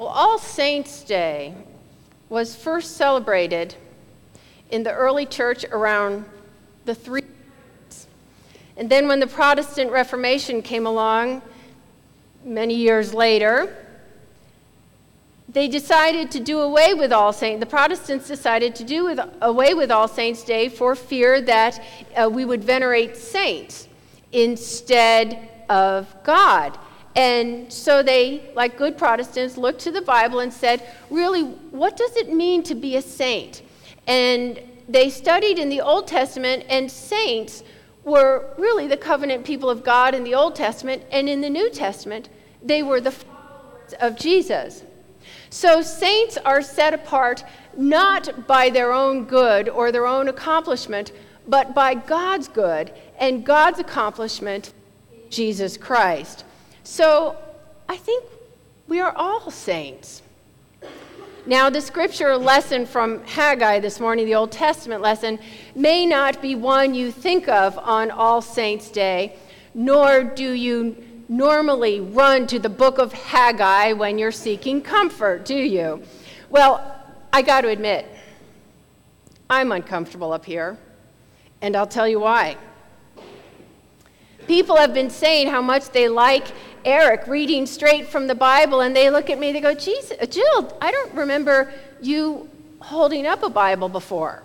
Well, All Saints' Day was first celebrated in the early church around the 300s. And then when the Protestant Reformation came along many years later, they decided to do away with All Saints. The Protestants decided to do away with All Saints' Day for fear that we would venerate saints instead of God. And so they, like good Protestants, looked to the Bible and said, really, what does it mean to be a saint? And they studied in the Old Testament, and saints were really the covenant people of God in the Old Testament, and in the New Testament, they were the followers of Jesus. So saints are set apart not by their own good or their own accomplishment, but by God's good and God's accomplishment, Jesus Christ. So I think we are all saints. Now, the scripture lesson from Haggai this morning, the Old Testament lesson, may not be one you think of on All Saints' Day, nor do you normally run to the book of Haggai when you're seeking comfort, do you? Well, I got to admit, I'm uncomfortable up here, and I'll tell you why. People have been saying how much they like Eric reading straight from the Bible, and they look at me, they go, geez, Jill, I don't remember you holding up a Bible before.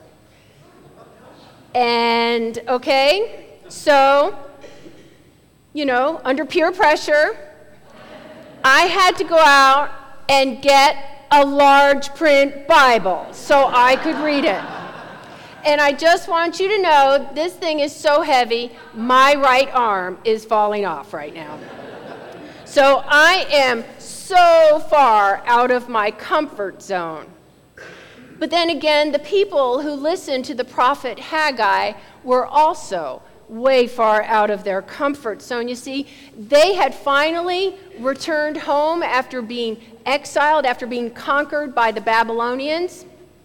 And, okay, so, under peer pressure, I had to go out and get a large print Bible so I could read it. And I just want you to know, this thing is so heavy, my right arm is falling off right now. So I am so far out of my comfort zone. But then again, the people who listened to the prophet Haggai were also way far out of their comfort zone. You see, they had finally returned home after being exiled, after being conquered by the Babylonians.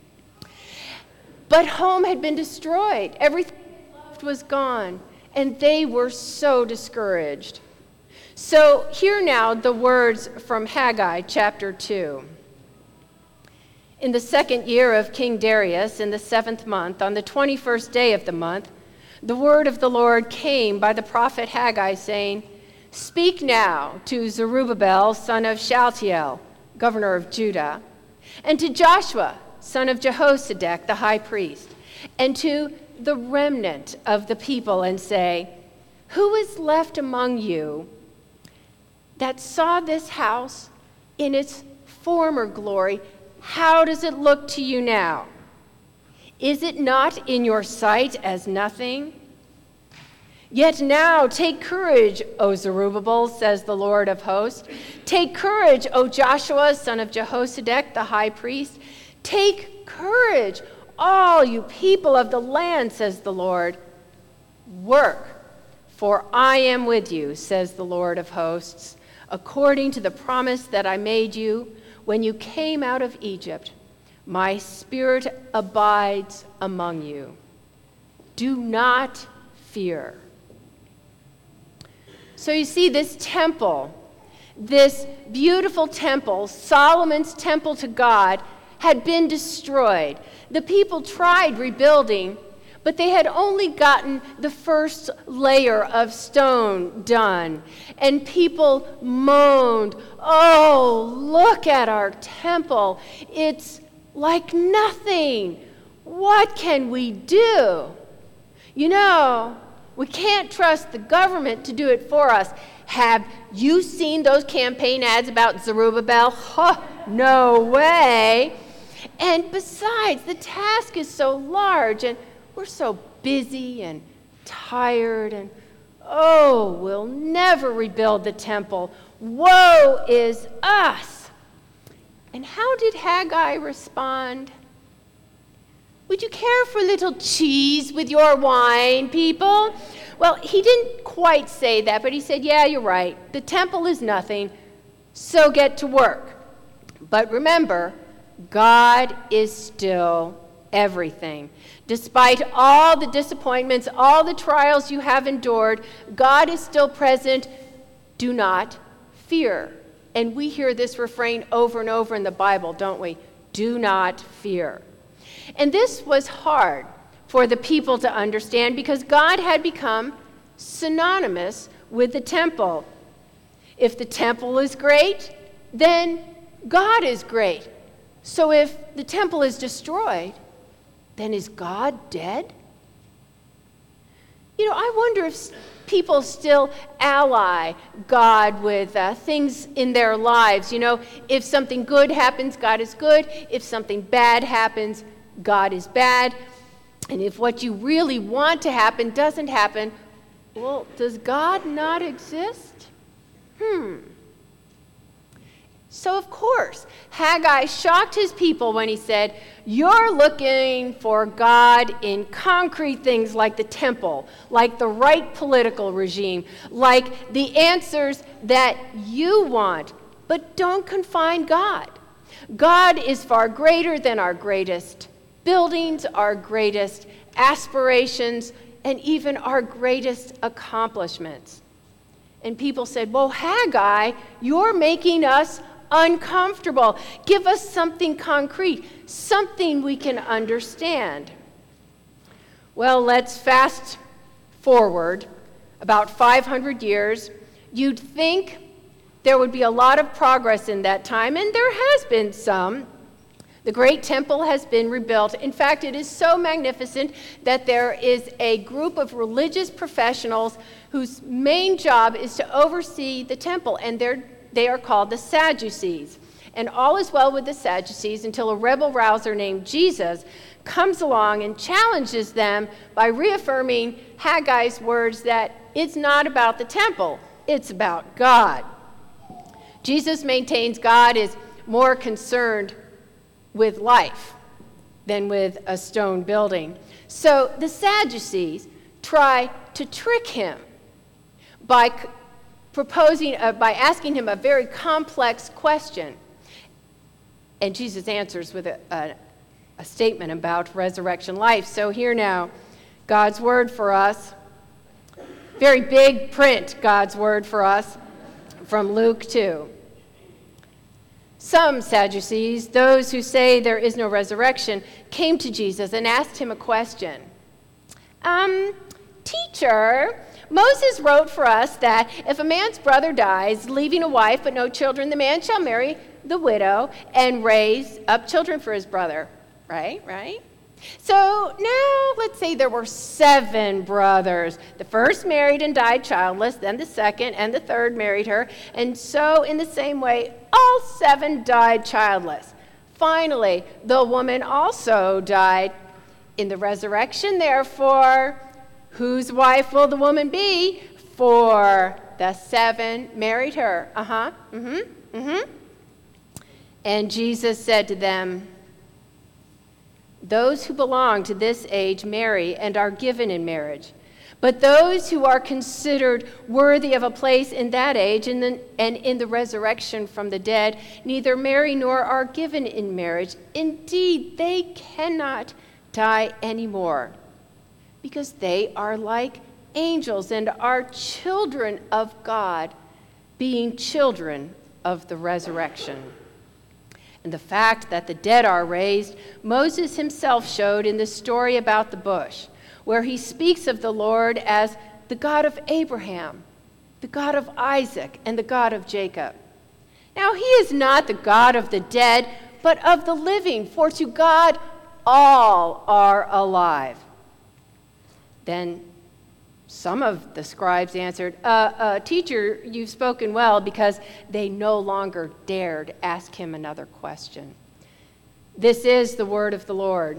But home had been destroyed. Everything left was gone, and they were so discouraged. So hear now the words from Haggai chapter 2. In the 2nd year of King Darius, in the 7th month, on the 21st day of the month, the word of the Lord came by the prophet Haggai, saying, "Speak now to Zerubbabel, son of Shealtiel, governor of Judah, and to Joshua, son of Jehozadak, the high priest, and to the remnant of the people, and say, who is left among you that saw this house in its former glory? How does it look to you now? Is it not in your sight as nothing? Yet now take courage, O Zerubbabel, says the Lord of hosts. Take courage, O Joshua, son of Jehozadak, the high priest. Take courage, all you people of the land, says the Lord. Work, for I am with you, says the Lord of hosts, according to the promise that I made you when you came out of Egypt. My spirit abides among you. Do not fear." So you see, this temple, this beautiful temple, Solomon's temple to God, had been destroyed. The people tried rebuilding, but they had only gotten the first layer of stone done. And people moaned, "Oh, look at our temple. It's like nothing. What can we do? We can't trust the government to do it for us." Have you seen those campaign ads about Zerubbabel? No way. And besides, the task is so large, and we're so busy and tired, and we'll never rebuild the temple. Woe is us. And how did Haggai respond? "Would you care for a little cheese with your wine, people?" Well, he didn't quite say that, but he said, yeah, you're right. The temple is nothing, so get to work. But remember, God is still everything. Despite all the disappointments, all the trials you have endured, God is still present. Do not fear. And we hear this refrain over and over in the Bible, don't we? Do not fear. And this was hard for the people to understand because God had become synonymous with the temple. If the temple is great, then God is great. So if the temple is destroyed, then is God dead? I wonder if people still ally God with things in their lives. If something good happens, God is good. If something bad happens, God is bad. And if what you really want to happen doesn't happen, well, does God not exist? So, of course, Haggai shocked his people when he said, you're looking for God in concrete things like the temple, like the right political regime, like the answers that you want, but don't confine God. God is far greater than our greatest buildings, our greatest aspirations, and even our greatest accomplishments. And people said, well, Haggai, you're making us uncomfortable. Give us something concrete, something we can understand. Well, let's fast forward about 500 years. You'd think there would be a lot of progress in that time, and there has been some. The great temple has been rebuilt. In fact, it is so magnificent that there is a group of religious professionals whose main job is to oversee the temple, and they are called the Sadducees. And all is well with the Sadducees until a rebel rouser named Jesus comes along and challenges them by reaffirming Haggai's words that it's not about the temple, it's about God. Jesus maintains God is more concerned with life than with a stone building. So the Sadducees try to trick him by asking him a very complex question. And Jesus answers with a statement about resurrection life. So here now, God's word for us. Very big print, God's word for us, from Luke 2. Some Sadducees, those who say there is no resurrection, came to Jesus and asked him a question. Teacher, Moses wrote for us that if a man's brother dies, leaving a wife but no children, the man shall marry the widow and raise up children for his brother. Right? So now let's say there were 7 brothers. The first married and died childless, then the second and the third married her, and so in the same way, all 7 died childless. Finally, the woman also died. In the resurrection, therefore, whose wife will the woman be? For the 7 married her. And Jesus said to them, those who belong to this age marry and are given in marriage. But those who are considered worthy of a place in that age and in the resurrection from the dead neither marry nor are given in marriage. Indeed, they cannot die anymore, because they are like angels and are children of God, being children of the resurrection. And the fact that the dead are raised, Moses himself showed in the story about the bush, where he speaks of the Lord as the God of Abraham, the God of Isaac, and the God of Jacob. Now, he is not the God of the dead, but of the living, for to God all are alive. Then some of the scribes answered, Teacher, you've spoken well, because they no longer dared ask him another question. This is the word of the Lord.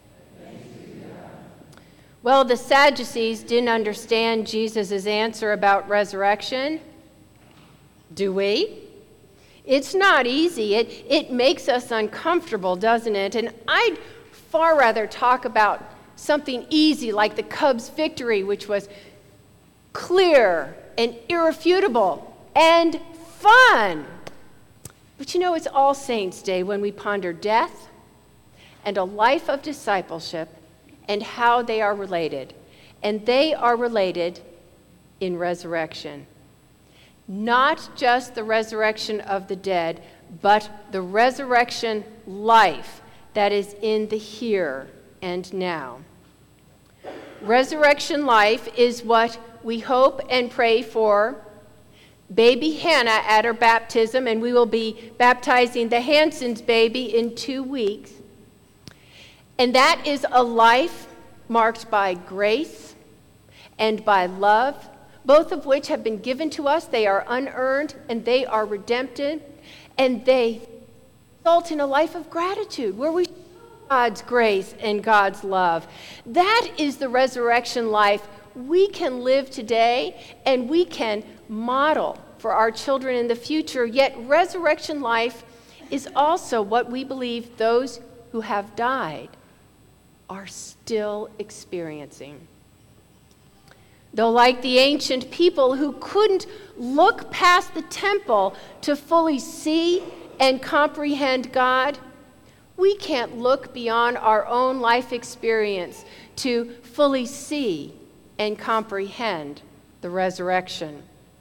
Well, the Sadducees didn't understand Jesus' answer about resurrection. Do we? It's not easy. It makes us uncomfortable, doesn't it? And I'd far rather talk about something easy like the Cubs' victory, which was clear and irrefutable and fun. But it's All Saints' Day when we ponder death and a life of discipleship and how they are related. And they are related in resurrection. Not just the resurrection of the dead, but the resurrection life that is in the here and now. Resurrection life is what we hope and pray for baby Hannah at her baptism, and we will be baptizing the Hanson's baby in 2 weeks. And that is a life marked by grace and by love, both of which have been given to us. They are unearned and they are redemptive, and they result in a life of gratitude where we show God's grace and God's love. That is the resurrection life we can live today and we can model for our children in the future. Yet resurrection life is also what we believe those who have died are still experiencing. Though like the ancient people who couldn't look past the temple to fully see and comprehend God, we can't look beyond our own life experience to fully see and comprehend the resurrection.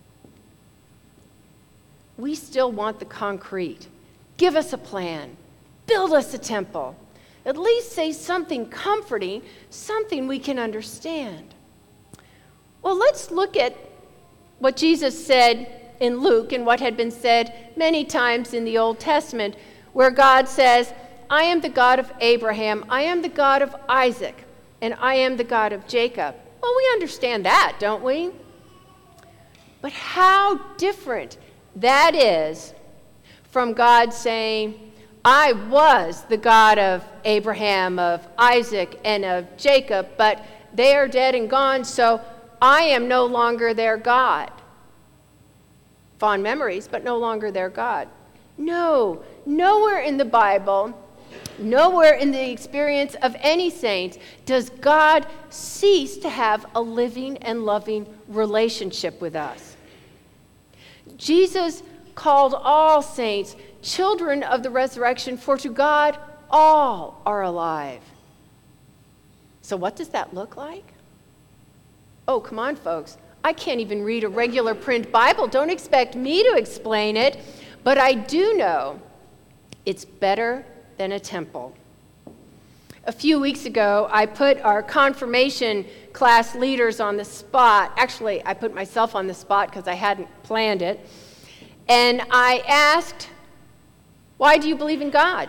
We still want the concrete. Give us a plan. Build us a temple. At least say something comforting, something we can understand. Well, let's look at what Jesus said in Luke and what had been said many times in the Old Testament, where God says, I am the God of Abraham, I am the God of Isaac, and I am the God of Jacob. Well, we understand that, don't we? But how different that is from God saying, I was the God of Abraham, of Isaac, and of Jacob, but they are dead and gone, so I am no longer their God. Fond memories, but no longer their God. No, nowhere in the Bible, nowhere in the experience of any saints does God cease to have a living and loving relationship with us. Jesus called all saints children of the resurrection, for to God all are alive. So what does that look like? Oh, come on, folks. I can't even read a regular print Bible. Don't expect me to explain it. But I do know it's better than a temple. A few weeks ago, I put our confirmation class leaders on the spot. Actually, I put myself on the spot because I hadn't planned it. And I asked, why do you believe in God?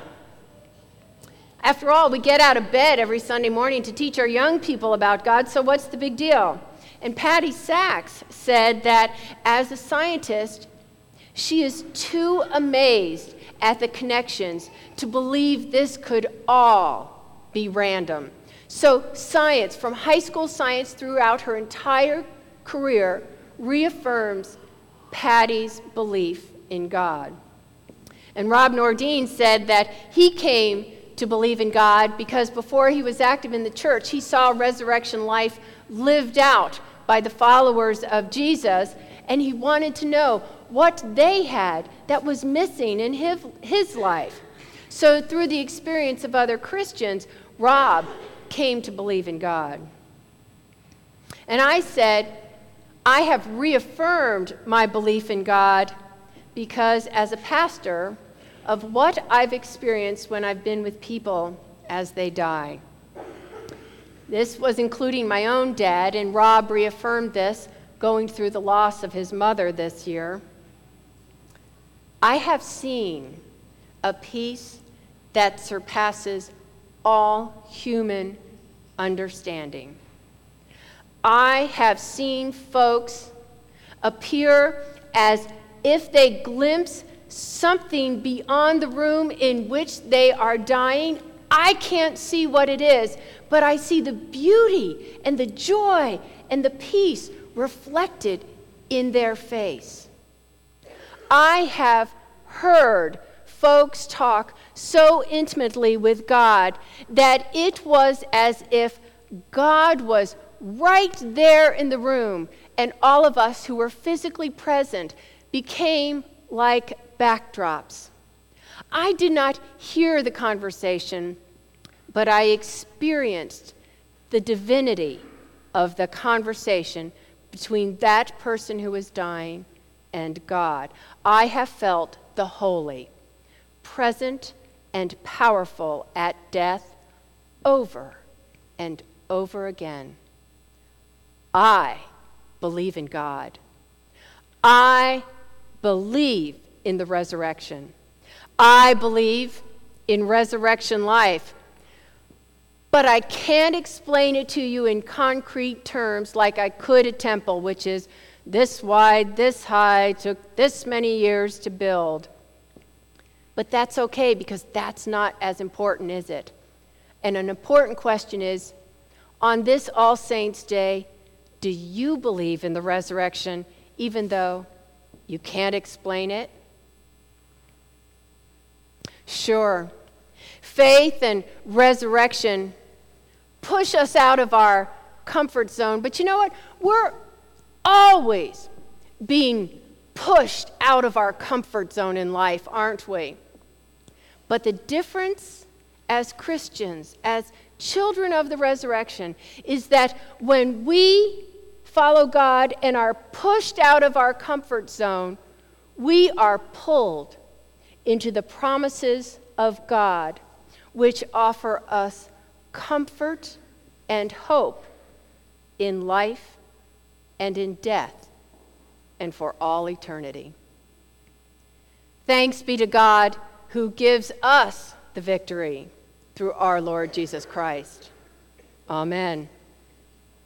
After all, we get out of bed every Sunday morning to teach our young people about God, so what's the big deal? And Patty Sachs said that as a scientist, she is too amazed at the connections to believe this could all be random. So science, from high school science throughout her entire career, reaffirms Patty's belief in God. And Rob Nordine said that he came to believe in God because before he was active in the church, he saw resurrection life lived out by the followers of Jesus, and he wanted to know what they had that was missing in his life. So through the experience of other Christians, Rob came to believe in God. And I said, I have reaffirmed my belief in God because as a pastor, of what I've experienced when I've been with people as they die. This was including my own dad, and Rob reaffirmed this going through the loss of his mother this year. I have seen a peace that surpasses all human understanding. I have seen folks appear as if they glimpse something beyond the room in which they are dying. I can't see what it is, but I see the beauty and the joy and the peace reflected in their face. I have heard folks talk so intimately with God that it was as if God was right there in the room, and all of us who were physically present became like backdrops. I did not hear the conversation, but I experienced the divinity of the conversation between that person who was dying and God. I have felt the holy, present and powerful at death over and over again. I believe in God. I believe in the resurrection. I believe in resurrection life. But I can't explain it to you in concrete terms like I could a temple, which is this wide, this high, took this many years to build. But that's okay, because that's not as important, is it? And an important question is, on this All Saints' Day, do you believe in the resurrection even though you can't explain it? Sure, faith and resurrection push us out of our comfort zone, but you know what? We're always being pushed out of our comfort zone in life, aren't we? But the difference as Christians, as children of the resurrection, is that when we follow God and are pushed out of our comfort zone, we are pulled into the promises of God, which offer us comfort and hope in life and in death and for all eternity. Thanks be to God who gives us the victory through our Lord Jesus Christ. Amen.